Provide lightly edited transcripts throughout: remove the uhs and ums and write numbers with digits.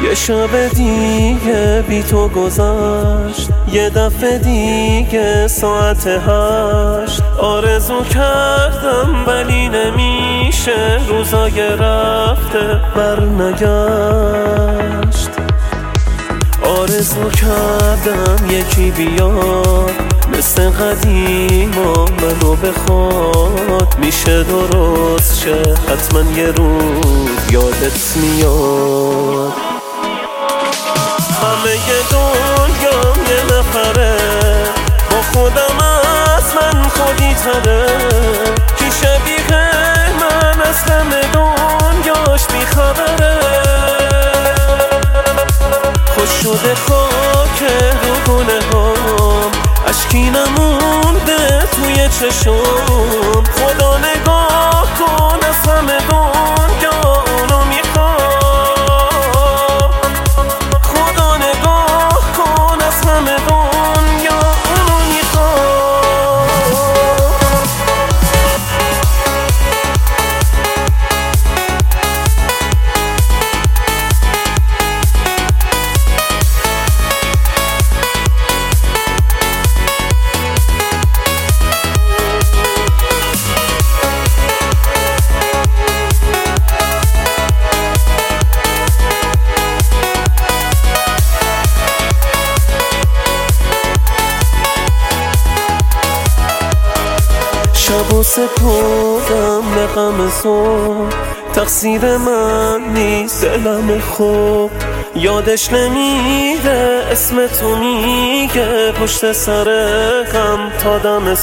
یه شب دیگه بی تو گذشت، یه دفعه دیگه ساعت 8. آرزو کردم ولی نمیشه، روزای رفته برنگشت. آرزو کردم یکی بیاد مثل قدیما منو بخواد، میشه درست شه حتما یه روز یادت میاد. همه دنیام یه نفره، با خودم از من خودی تره. کی شبیه من از همه دنیاش بیخبره. خوش شده خاک رو گونه هام، اشکی نمونده توی چشم. خدا نگاه کن از همه دنیا اونو میخوام. خدا نگاه کن از همه دنیا اونو میخوام. شب و سپردم به غم صبح، تقصیر من نیست دلم خوب. یادش نمیره اسم تو میگه پشت سر غم تا دم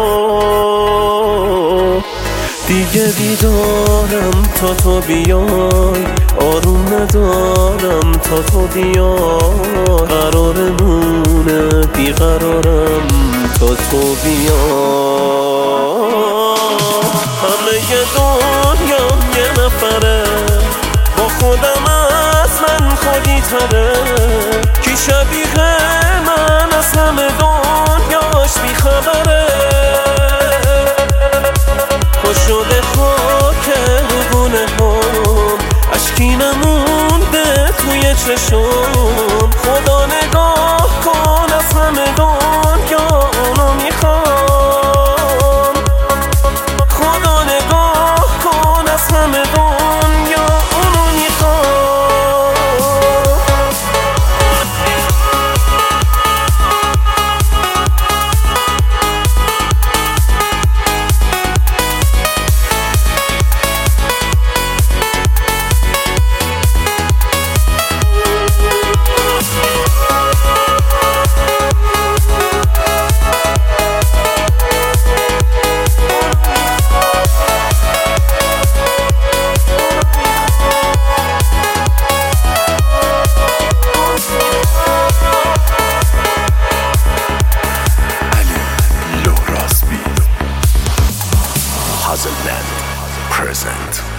صبح. دیگه بیدارم تا تو بیای، آروم ندارم تا تو بیای. قرارمونه بیقرارم تا تو بیای. همه دنیام یه نفره، با خودم از من خودی تره. کی شبیه من از همه دنیاش بیخبره. خوش شده خاک رو گونه هم، اشکی نمونده توی چشم. خدا نگاه کن از همه دنیا اونو میخوام. خدا نگاه کن از همه دنیا اونو میخوام. Hazelland present.